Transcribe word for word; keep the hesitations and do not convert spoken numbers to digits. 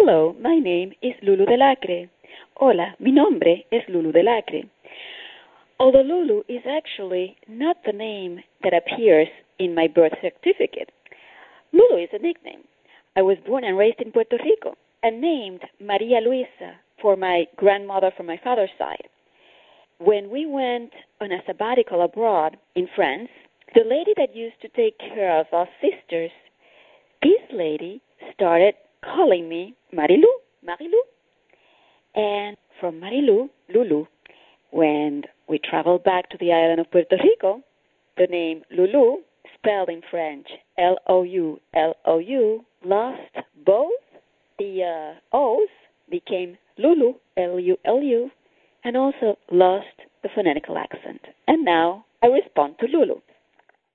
Hello, my name is Lulu del Acre. Hola, mi nombre es Lulu del Acre. Although Lulu is actually not the name that appears in my birth certificate, Lulu is a nickname. I was born and raised in Puerto Rico and named Maria Luisa for my grandmother from my father's side. When we went on a sabbatical abroad in France, the lady that used to take care of us sisters, this lady started calling me Marilu, Marilu. And from Marilu, Lulu, when we traveled back to the island of Puerto Rico, the name Lulu, spelled in French L O U L O U, lost both the uh, O's, became Lulu, L U L U, and also lost the phonetical accent. And now I respond to Lulu.